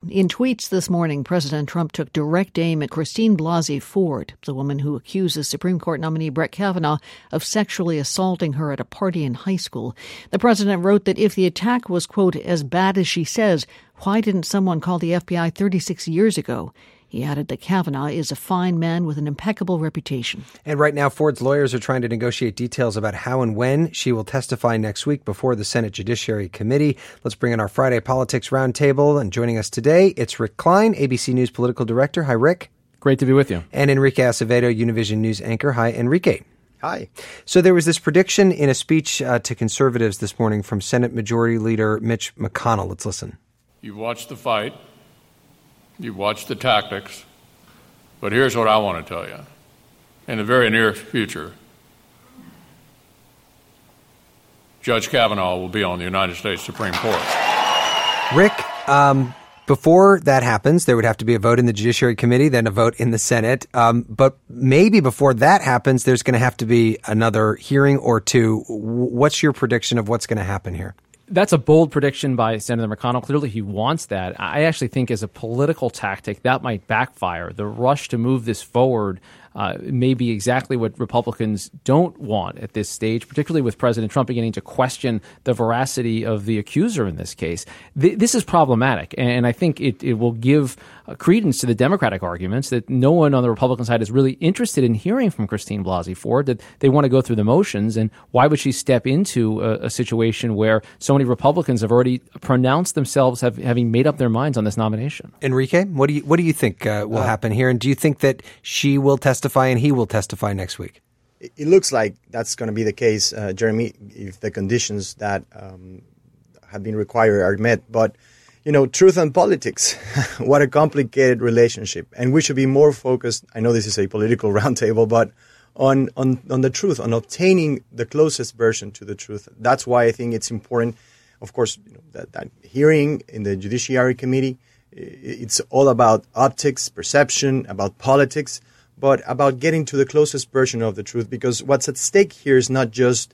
In tweets this morning, President Trump took direct aim at Christine Blasey Ford, the woman who accuses Supreme Court nominee Brett Kavanaugh of sexually assaulting her at a party in high school. The president wrote that if the attack was, quote, as bad as she says, why didn't someone call the FBI 36 years ago? He added that Kavanaugh is a fine man with an impeccable reputation. And right now, Ford's lawyers are trying to negotiate details about how and when she will testify next week before the Senate Judiciary Committee. Let's bring in our Friday Politics Roundtable. And joining us today, it's Rick Klein, ABC News Political Director. Hi, Rick. Great to be with you. And Enrique Acevedo, Univision News anchor. Hi, Enrique. Hi. So there was this prediction in a speech to conservatives this morning from Senate Majority Leader Mitch McConnell. Let's listen. You've watched the fight. You've watched the tactics, but here's what I want to tell you. In the very near future, Judge Kavanaugh will be on the United States Supreme Court. Rick, before that happens, there would have to be a vote in the Judiciary Committee, then a vote in the Senate. But maybe before that happens, there's going to have to be another hearing or two. What's your prediction of what's going to happen here? That's a bold prediction by Senator McConnell. Clearly, he wants that. I actually think as a political tactic, that might backfire. The rush to move this forward may be exactly what Republicans don't want at this stage, particularly with President Trump beginning to question the veracity of the accuser in this case. This is problematic, and I think it will give credence to the Democratic arguments that no one on the Republican side is really interested in hearing from Christine Blasey Ford, that they want to go through the motions, and why would she step into a situation where so many Republicans have already pronounced themselves having made up their minds on this nomination? Enrique, what do you think will happen here, and do you think that she will testify and he will testify next week? It looks like that's going to be the case, Jeremy, if the conditions that have been required are met. But, you know, truth and politics, what a complicated relationship. And we should be more focused, I know this is a political roundtable, but on the truth, on obtaining the closest version to the truth. That's why I think it's important, of course, you know, that hearing in the Judiciary Committee, it's all about optics, perception, about politics, but about getting to the closest version of the truth, because what's at stake here is not just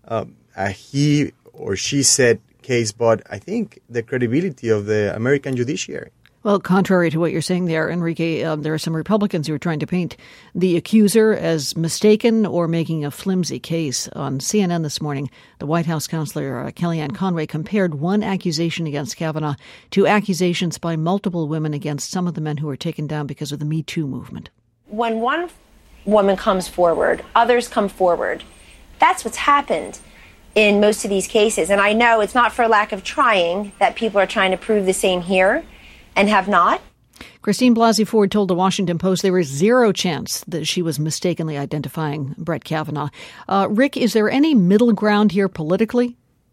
a he or she said case, but I think the credibility of the American judiciary. Well, contrary to what you're saying there, Enrique, there are some Republicans who are trying to paint the accuser as mistaken or making a flimsy case. On CNN this morning, the White House counselor Kellyanne Conway compared one accusation against Kavanaugh to accusations by multiple women against some of the men who were taken down because of the Me Too movement. When one woman comes forward, others come forward. That's what's happened in most of these cases. And I know it's not for lack of trying that people are trying to prove the same here and have not. Christine Blasey Ford told the Washington Post there was zero chance that she was mistakenly identifying Brett Kavanaugh. Rick, is there any middle ground here politically?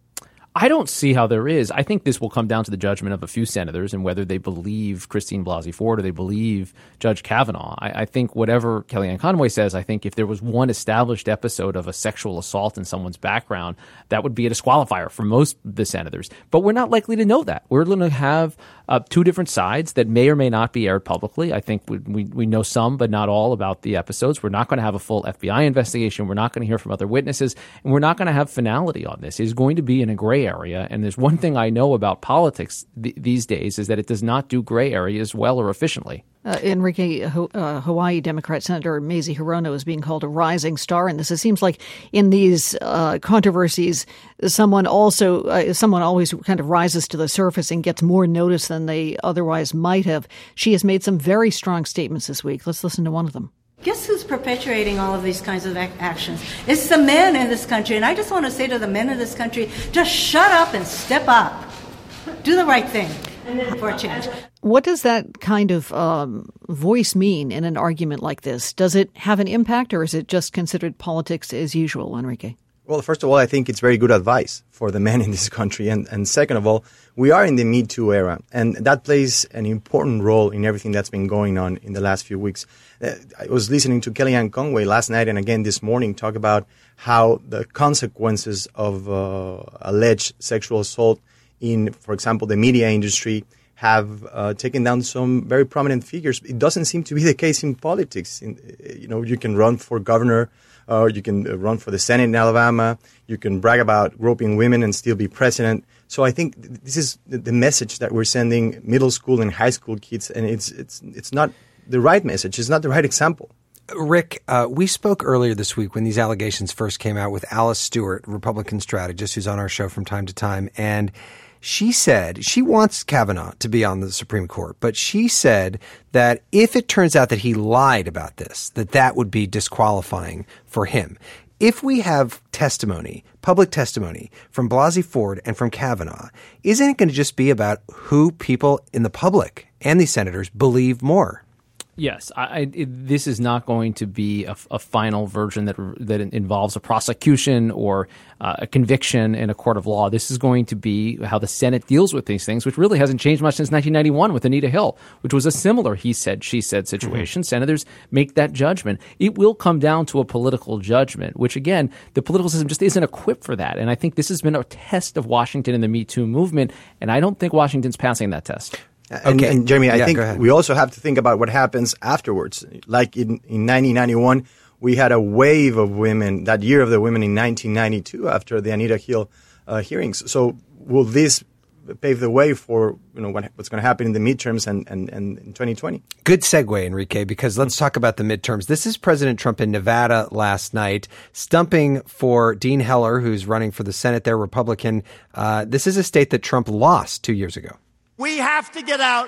I don't see how there is. I think this will come down to the judgment of a few senators and whether they believe Christine Blasey Ford or they believe Judge Kavanaugh. I think whatever Kellyanne Conway says, I think if there was one established episode of a sexual assault in someone's background, that would be a disqualifier for most of the senators. But we're not likely to know that. We're going to have two different sides that may or may not be aired publicly. I think we know some, but not all about the episodes. We're not going to have a full FBI investigation. We're not going to hear from other witnesses. And we're not going to have finality on this. It's going to be in a gray area. And there's one thing I know about politics these days is that it does not do gray areas well or efficiently. Enrique, Hawaii Democrat Senator Mazie Hirono is being called a rising star in this. It seems like in these controversies, someone always kind of rises to the surface and gets more notice than they otherwise might have. She has made some very strong statements this week. Let's listen to one of them. Guess who's perpetuating all of these kinds of actions? It's the men in this country. And I just want to say to the men in this country, just shut up and step up. Do the right thing for a change. What does that kind of voice mean in an argument like this? Does it have an impact, or is it just considered politics as usual, Enrique? Well, first of all, I think it's very good advice for the men in this country. And second of all, we are in the Me Too era, and that plays an important role in everything that's been going on in the last few weeks. I was listening to Kellyanne Conway last night and again this morning talk about how the consequences of alleged sexual assault in, for example, the media industry have taken down some very prominent figures. It doesn't seem to be the case in politics. You can run for governor, you can run for the Senate in Alabama, you can brag about groping women and still be president. So I think this is the message that we're sending middle school and high school kids, and it's not the right message. It's not the right example. Rick, we spoke earlier this week when these allegations first came out with Alice Stewart, Republican strategist who's on our show from time to time, and she said she wants Kavanaugh to be on the Supreme Court, but she said that if it turns out that he lied about this, that would be disqualifying for him. If we have testimony, public testimony from Blasey Ford and from Kavanaugh, isn't it going to just be about who people in the public and these senators believe more? Yes, this is not going to be a final version that involves a prosecution or a conviction in a court of law. This is going to be how the Senate deals with these things, which really hasn't changed much since 1991 with Anita Hill, which was a similar he said, she said situation. Mm-hmm. Senators make that judgment. It will come down to a political judgment, which, again, the political system just isn't equipped for that. And I think this has been a test of Washington in the Me Too movement, and I don't think Washington's passing that test. Okay. And Jeremy, I think we also have to think about what happens afterwards. Like in 1991, we had a wave of women, that year of the women in 1992 after the Anita Hill hearings. So will this pave the way for what's going to happen in the midterms and in 2020? Good segue, Enrique, because let's talk about the midterms. This is President Trump in Nevada last night, stumping for Dean Heller, who's running for the Senate there, Republican. This is a state that Trump lost 2 years ago. We have to get out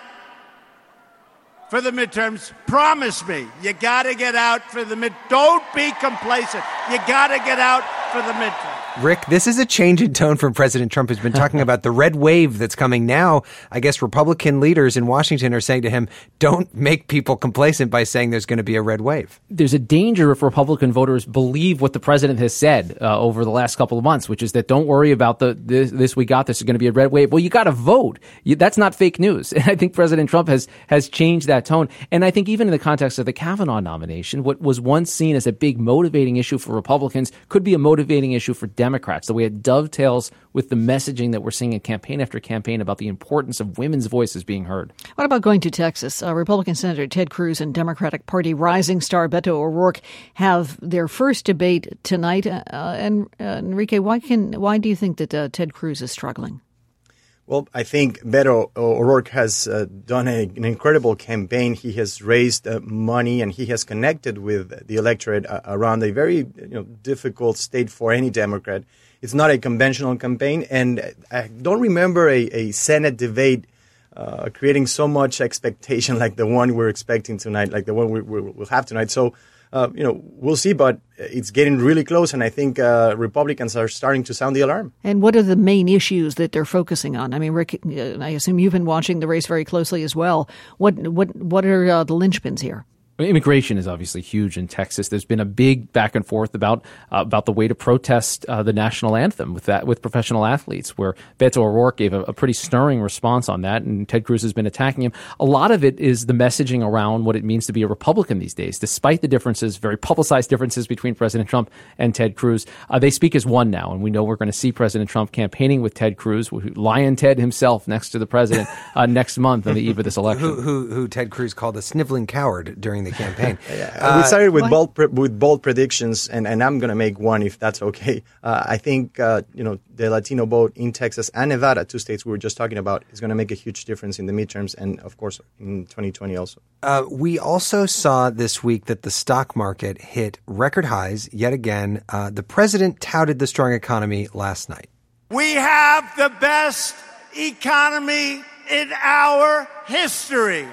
for the midterms. Promise me. You got to get out for the Don't be complacent. You got to get out for the midterms. Rick, this is a change in tone from President Trump, who's been talking about the red wave that's coming now. I guess Republican leaders in Washington are saying to him, don't make people complacent by saying there's going to be a red wave. There's a danger if Republican voters believe what the president has said over the last couple of months, which is that don't worry about this we got, this is going to be a red wave. Well, you got to vote. That's not fake news. And I think President Trump has changed that tone. And I think even in the context of the Kavanaugh nomination, what was once seen as a big motivating issue for Republicans could be a motivating issue for Democrats, the way it dovetails with the messaging that we're seeing in campaign after campaign about the importance of women's voices being heard. What about going to Texas? Republican Senator Ted Cruz and Democratic Party rising star Beto O'Rourke have their first debate tonight. And Enrique, why do you think that Ted Cruz is struggling? Well, I think Beto O'Rourke has done an incredible campaign. He has raised money and he has connected with the electorate around a very difficult state for any Democrat. It's not a conventional campaign, and I don't remember a Senate debate creating so much expectation like the one we're expecting tonight, like the one we'll have tonight. So, we'll see, but it's getting really close, and I think Republicans are starting to sound the alarm. And what are the main issues that they're focusing on? I mean, Rick, I assume you've been watching the race very closely as well. What are the linchpins here? Immigration is obviously huge in Texas. There's been a big back and forth about the way to protest the national anthem with professional athletes, where Beto O'Rourke gave a pretty stirring response on that, and Ted Cruz has been attacking him. A lot of it is the messaging around what it means to be a Republican these days, despite the differences, very publicized differences between President Trump and Ted Cruz. They speak as one now, and we know we're going to see President Trump campaigning with Ted Cruz, Lion Ted himself, next to the president next month on the eve of this election. Who Ted Cruz called a sniveling coward during the campaign. We started with bold predictions, and I'm going to make one if that's okay. I think the Latino vote in Texas and Nevada, two states we were just talking about, is going to make a huge difference in the midterms and, of course, in 2020 also. We also saw this week that the stock market hit record highs yet again. The president touted the strong economy last night. We have the best economy in our history.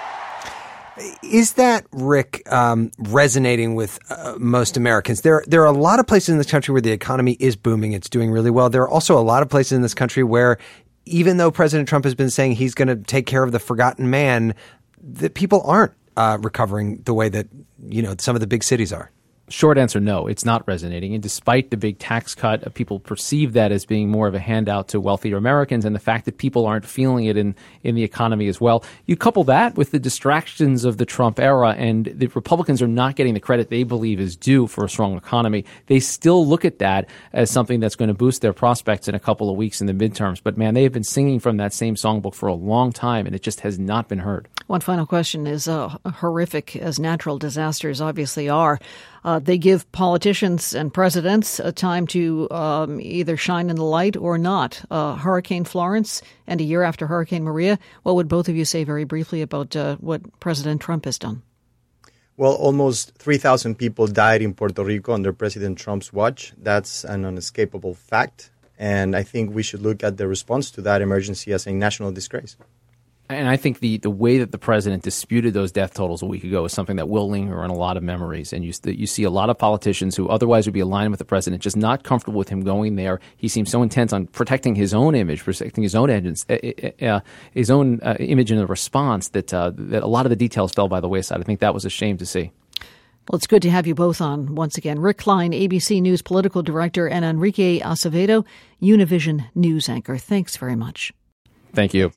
Is that, Rick, resonating with most Americans? There are a lot of places in this country where the economy is booming. It's doing really well. There are also a lot of places in this country where, even though President Trump has been saying he's going to take care of the forgotten man, that people aren't recovering the way that, some of the big cities are. Short answer, no, it's not resonating. And despite the big tax cut, people perceive that as being more of a handout to wealthier Americans, and the fact that people aren't feeling it in the economy as well. You couple that with the distractions of the Trump era, and the Republicans are not getting the credit they believe is due for a strong economy. They still look at that as something that's going to boost their prospects in a couple of weeks in the midterms. But man, they have been singing from that same songbook for a long time, and it just has not been heard. One final question is horrific as natural disasters obviously are. They give politicians and presidents a time to either shine in the light or not. Hurricane Florence and a year after Hurricane Maria, what would both of you say very briefly about what President Trump has done? Well, almost 3,000 people died in Puerto Rico under President Trump's watch. That's an unescapable fact. And I think we should look at the response to that emergency as a national disgrace. And I think the way that the president disputed those death totals a week ago is something that will linger in a lot of memories. And you see a lot of politicians who otherwise would be aligned with the president just not comfortable with him going there. He seems so intent on protecting his own image, protecting his own image in the response that a lot of the details fell by the wayside. I think that was a shame to see. Well, it's good to have you both on once again. Rick Klein, ABC News political director, and Enrique Acevedo, Univision news anchor. Thanks very much. Thank you.